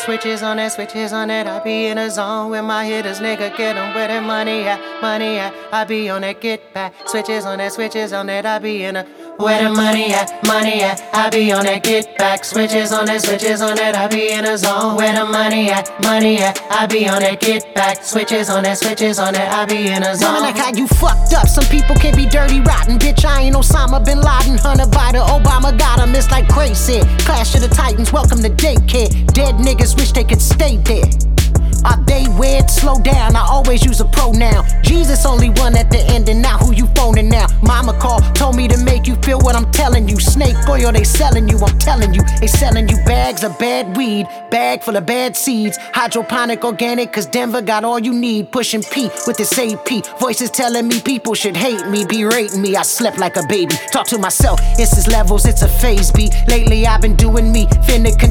Switches on that, I be in a zone with my hitters, nigga, get 'em where the money at, I be on that get back. Switches on that, I be in a where the money at, I be on that get back. Switches on that, I be in a zone where the money at, I be on that get back. Switches on that, I be in a zone. Woman, like how you fucked up, some people can be dirty rotten. Bitch, I ain't Osama Bin Laden, Hunter Biden, Obama got him, it's like crazy. Clash of the Titans, welcome to daycare. Dead niggas wish they could stay there. Are they weird? Slow down, I always use a pronoun. Jesus only one at the end, and now who you phoning now? Mama called, told me to make you feel what I'm telling you. Snake oil, they selling you, I'm telling you. They selling you bags of bad weed, bag full of bad seeds. Hydroponic organic, cause Denver got all you need. Pushing P with this AP. Voices telling me people should hate me, berating me. I slept like a baby. Talk to myself, it's his levels, it's a phase B. Lately I've been doing me, finna